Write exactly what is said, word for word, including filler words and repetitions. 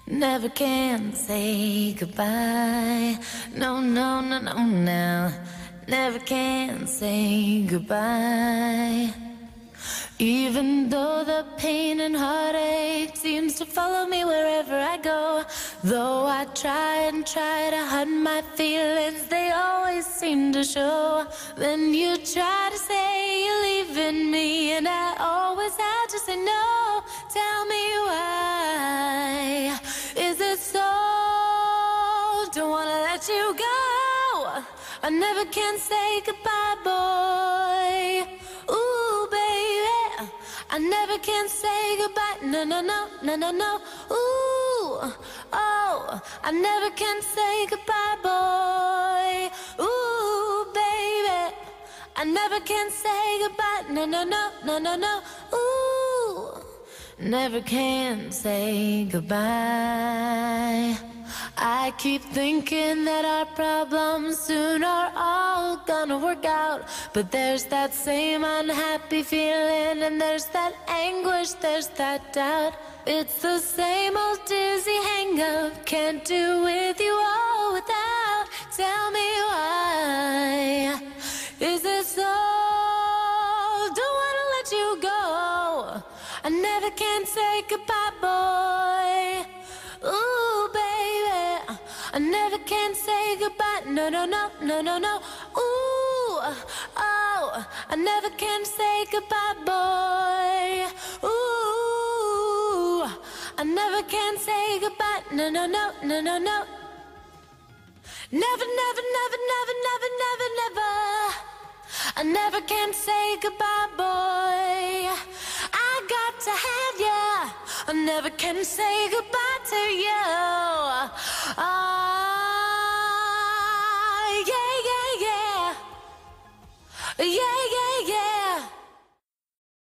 Never can say goodbye. No, no, no, no, no. Never can say goodbye. Even though the pain and heartache seems to follow me wherever I go, though I try and try to hide my feelings, they always seem to show. Then you try to say you're leaving me, and I always have to say no. Tell me why is it so? Don't wanna let you go. I never can say goodbye, boy. Ooh, baby, I never can say goodbye. No, no, no, no, no, no. Ooh, oh, I never can say goodbye, boy. Ooh, baby, I never can say goodbye. No, no, no, no, no, no. Ooh, never can say goodbye. I keep thinking that our problems soon are all gonna work out, but there's that same unhappy feeling, and there's that anguish, there's that doubt. It's the same old dizzy hang-up, can't do with you all without. Tell me why is it so? Don't wanna let you go. I never can say goodbye, boy. Ooh, baby, I never can say goodbye. No, no, no, no, no, no. Ooh, oh, I never can say goodbye, boy. Ooh, I never can say goodbye. No, no, no, no, no, no. Never, never, never, never, never, never, never. I never can say goodbye, boy. I got to have ya. I never can say goodbye to you.